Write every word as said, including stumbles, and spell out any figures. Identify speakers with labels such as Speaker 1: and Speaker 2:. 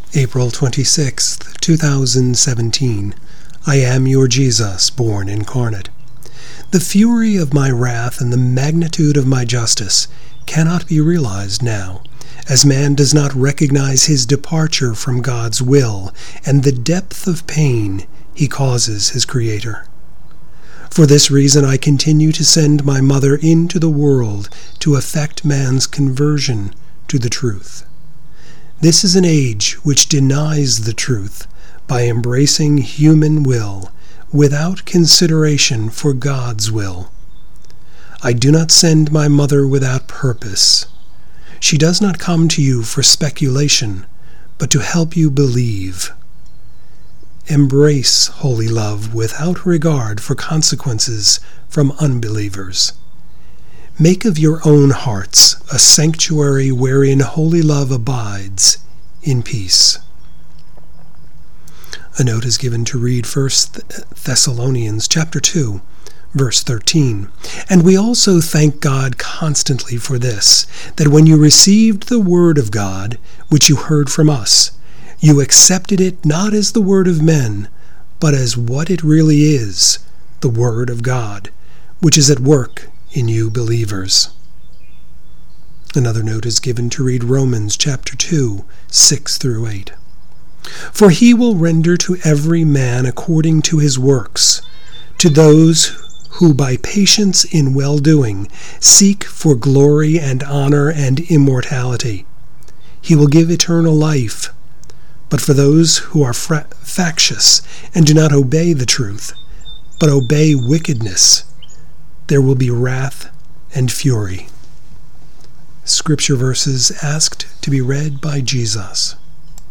Speaker 1: April twenty-sixth, two thousand seventeen. I am your Jesus, born incarnate. The fury of my wrath and the magnitude of my justice cannot be realized now, as man does not recognize his departure from God's will and the depth of pain he causes his Creator. For this reason I continue to send my mother into the world to effect man's conversion to the truth. This is an age which denies the truth by embracing human will without consideration for God's will. I do not send my mother without purpose. She does not come to you for speculation, but to help you believe. Embrace holy love without regard for consequences from unbelievers. Make of your own hearts a sanctuary wherein holy love abides in peace. A note is given to read First Thessalonians chapter two, verse thirteen. And we also thank God constantly for this, that when you received the word of God, which you heard from us, you accepted it not as the word of men, but as what it really is, the word of God, which is at work in you believers. Another note is given to read Romans chapter two, six through eight. For he will render to every man according to his works, to those who by patience in well-doing seek for glory and honor and immortality. He will give eternal life. But for those who are fra- factious and do not obey the truth, but obey wickedness, there will be wrath and fury. Scripture verses asked to be read by Jesus.